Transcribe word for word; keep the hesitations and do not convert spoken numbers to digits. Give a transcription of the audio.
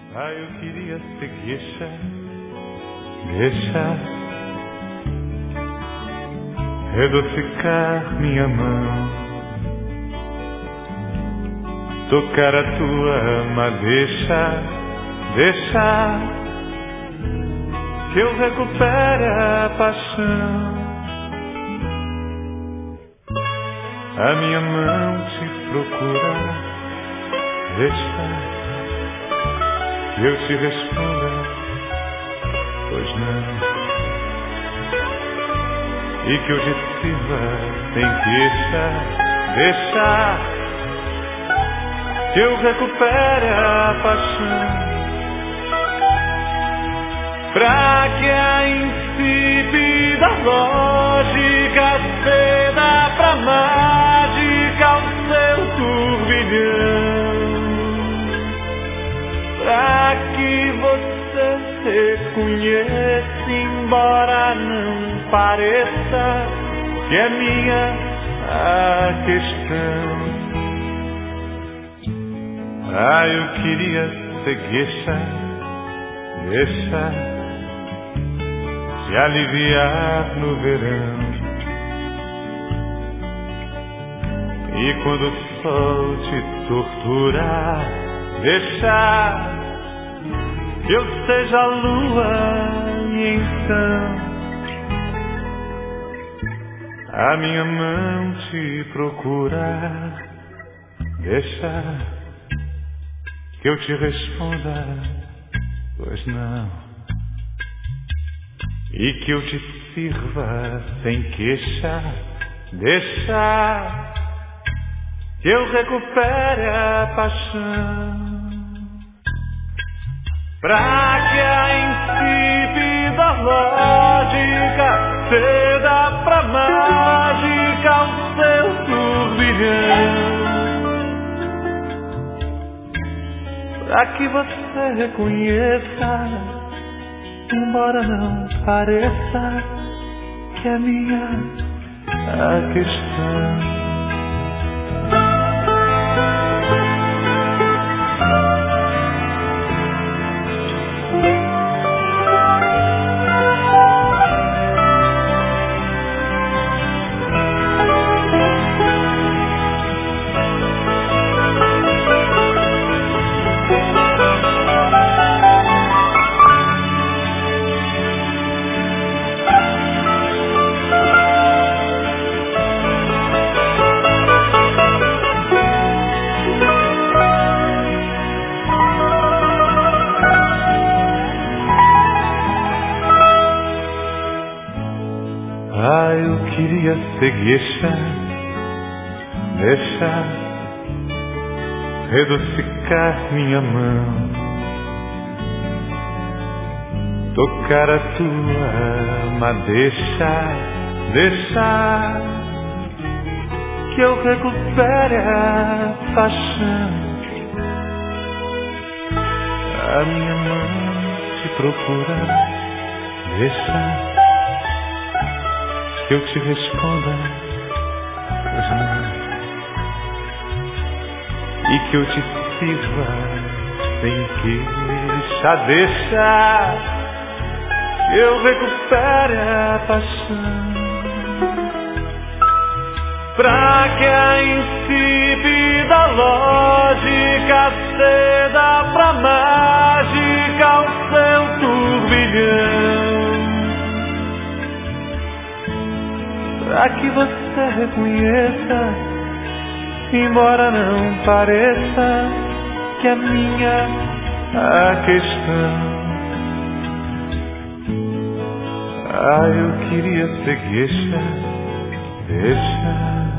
Ah, eu queria ser gueixa, deixa redocicar minha mão, tocar a tua madeixa, deixa que eu recupere a paixão. A minha mão te procura, deixa que eu te responda, pois não. E que eu te sirva sem queixa, deixa que eu recupere a paixão. Pra que a insípida lógica ceda pra mágica o seu turbilhão. Pra que você reconheça, embora não pareça, que é minha a questão. Ah, eu queria ser gueixa, deixa se aliviar no verão. E quando o sol te torturar, deixa que eu seja a lua, e então a minha mão te procura, deixa que eu te responda, pois não. E que eu te sirva sem queixa, deixa que eu recupere a paixão. Pra que a insípida lógica ceda pra mágica o seu turbilhão. Pra que você reconheça, embora não pareça, que é minha a questão. Ah, eu queria ser gueixa, deixa redocicar minha mão, tocar a tua madeixa, deixa que eu recupere a paixão. A minha mão te procura, deixa que eu te responda, pois não. E que eu te sirva sem queixa, deixa que eu recupere a paixão. Pra que a insípida lógica ceda pra mágica o seu turbilhão. Pra que você reconheça, embora não pareça, que é minha a questão. Ah, eu queria ser gueixa, deixa